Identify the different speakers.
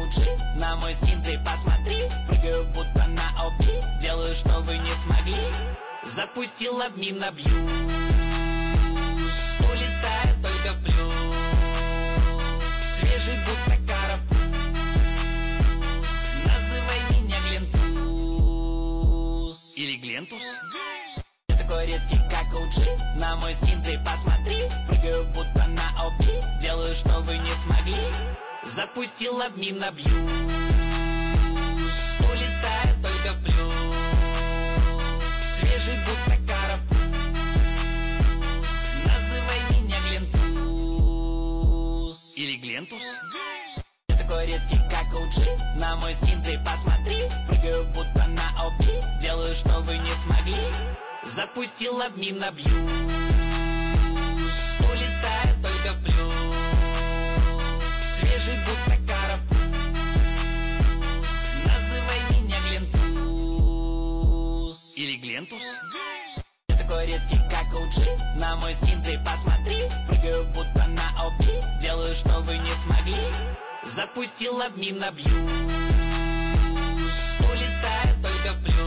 Speaker 1: OG. На мой скин ты посмотри, прыгаю будто на OP. Делаю, что вы не смогли. Запустил обмин на бьюз. Улетаю только в плюс. Свежий будто карапуз. Называй меня Глентус. Или Глентус. Такой редкий, как OG. На мой скин ты посмотри, прыгаю будто на OP. Делаю, что вы не смогли. Запустил обмин на бьюз. Улетаю только в плюс. Свежий будто карапуз. Называй меня Глентус. Или Глентус. Такой редкий, как OG. На мой скин ты посмотри, прыгаю будто на OP. Делаю, что вы не смогли. Запустил обмин на бьюз. Улетаю только в плюс. Свежий будто карапуз. Называй меня Глентус. Или Глентус. Такой редкий, как OG. На мой скин ты посмотри, прыгаю будто на OP. Делаю, что вы не смогли. Запустил обмин на бьюз. Улетаю только в плюс.